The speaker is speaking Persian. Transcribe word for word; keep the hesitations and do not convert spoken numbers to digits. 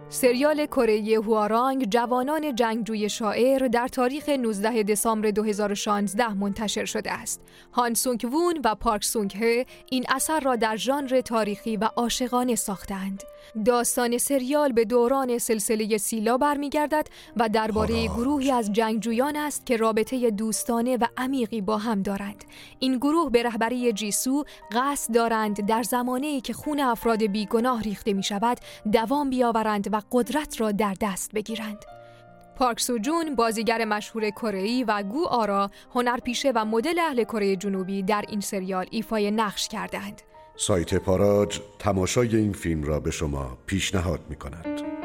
سریال کره‌ای هوارانگ جوانان جنگجوی شاعر در تاریخ نوزدهم دسامبر دو هزار و شانزده منتشر شده است. هان سونگ وون و پارک سونگ هه این اثر را در ژانر تاریخی و عاشقانه ساختند. داستان سریال به دوران سلسله سیلا برمیگردد و درباره گروهی از جنگجویان است که رابطه دوستانه و عمیقی با هم دارند. این گروه به رهبری جیسو قصد دارند در زمانه‌ای که خون افراد بیگناه ریخته می شود دوام بیاورند و قدرت را در دست بگیرند. پارک سو جون بازیگر مشهور کره‌ای و گو آرا هنرپیشه و مدل اهل کره جنوبی در این سریال ایفای نقش کردند. سایت پاراج تماشای این فیلم را به شما پیشنهاد می کند.